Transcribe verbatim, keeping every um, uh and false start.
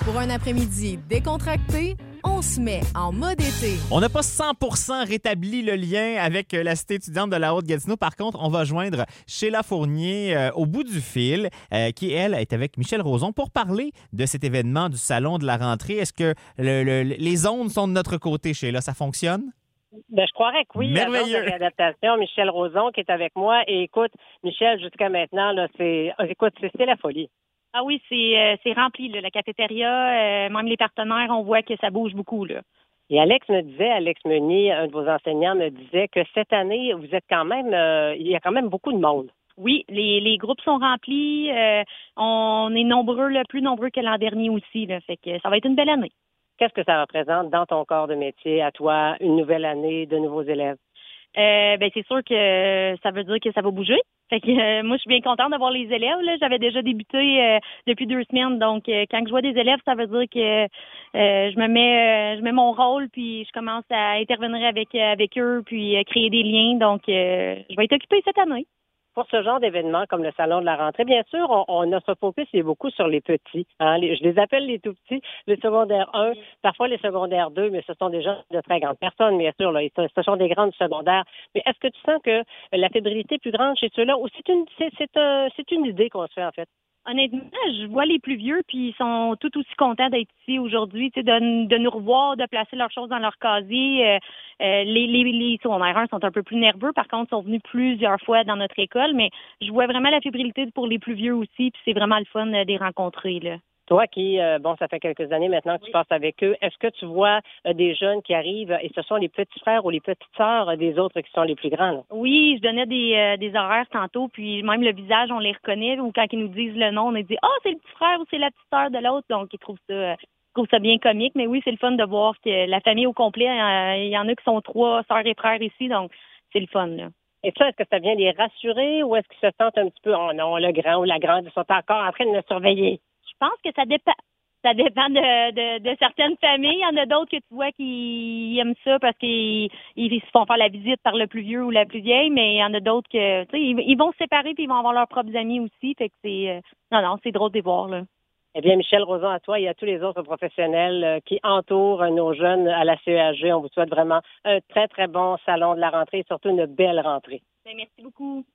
Pour un après-midi décontracté, on se met en mode été. On n'a pas cent pour cent rétabli le lien avec la cité étudiante de la Haute-Gatineau. Par contre, on va joindre Sheila Fournier euh, au bout du fil, euh, qui, elle, est avec Michel Rozon pour parler de cet événement du Salon de la rentrée. Est-ce que le, le, les ondes sont de notre côté, Sheila? Ça fonctionne? Ben, je croirais que oui. Merveilleux. La réadaptation, Michel Rozon qui est avec moi. Et écoute, Michel, jusqu'à maintenant, là, c'est, écoute, c'est, c'est la folie. Ah oui, c'est, euh, c'est rempli, là, la cafétéria, euh, même les partenaires, on voit que ça bouge beaucoup, là. Et Alex me disait, Alex Meunier, un de vos enseignants, me disait que cette année, vous êtes quand même, euh, il y a quand même beaucoup de monde. Oui, les, les groupes sont remplis, euh, on est nombreux, là, plus nombreux que l'an dernier aussi, là, fait que ça va être une belle année. Qu'est-ce que ça représente dans ton corps de métier, à toi, une nouvelle année, de nouveaux élèves? Euh, ben c'est sûr que ça veut dire que ça va bouger. Fait que euh, moi, je suis bien contente de voir les élèves. Là. J'avais déjà débuté euh, depuis deux semaines, donc euh, quand je vois des élèves, ça veut dire que euh, je me mets, euh, je mets mon rôle, puis je commence à intervenir avec avec eux, puis euh, créer des liens. Donc, euh, je vais être occupée cette année. Pour ce genre d'événement comme le Salon de la rentrée, bien sûr, on, on a ce focus est beaucoup sur les petits. Hein. Les, je les appelle les tout petits, les secondaires un, parfois les secondaires deux, mais ce sont des gens de très grandes personnes, bien sûr. Là, ce sont des grandes secondaires. Mais est-ce que tu sens que la fébrilité est plus grande chez ceux-là ou c'est une, c'est, c'est, un, c'est une idée qu'on se fait, en fait? Honnêtement, je vois les plus vieux, puis ils sont tout aussi contents d'être ici aujourd'hui, tu sais, de, de nous revoir, de placer leurs choses dans leur casier. Euh, euh, les, les, les secondaires un sont un peu plus nerveux, par contre, sont venus plusieurs fois dans notre école, mais je vois vraiment la fébrilité pour les plus vieux aussi, puis c'est vraiment le fun de les rencontrer, là. Toi qui, euh, bon, ça fait quelques années maintenant que tu oui. passes avec eux, est-ce que tu vois euh, des jeunes qui arrivent et ce sont les petits frères ou les petites sœurs euh, des autres qui sont les plus grands? Là? Oui, je donnais des, euh, des horaires tantôt, puis même le visage, on les reconnaît, ou quand ils nous disent le nom, on dit « Ah, oh, c'est le petit frère ou c'est la petite sœur de l'autre », donc ils trouvent ça, euh, ils trouvent ça bien comique, mais oui, c'est le fun de voir que la famille au complet, euh, il y en a qui sont trois sœurs et frères ici, donc c'est le fun, là. Et ça, est-ce que ça vient les rassurer ou est-ce qu'ils se sentent un petit peu « Oh non, le grand ou la grande, ils sont encore en train de me surveiller ». Je pense que ça dépend. Ça dépend de, de, de certaines familles. Il y en a d'autres que tu vois qui aiment ça parce qu'ils ils se font faire la visite par le plus vieux ou la plus vieille, mais il y en a d'autres que, tu sais, ils, ils vont se séparer puis ils vont avoir leurs propres amis aussi. Fait que c'est, euh, non, non, c'est drôle de les voir, là. Eh bien, Michel Rozon, à toi et à tous les autres professionnels euh, qui entourent euh, nos jeunes à la C E H G, on vous souhaite vraiment un très, très bon salon de la rentrée et surtout une belle rentrée. Bien, merci beaucoup.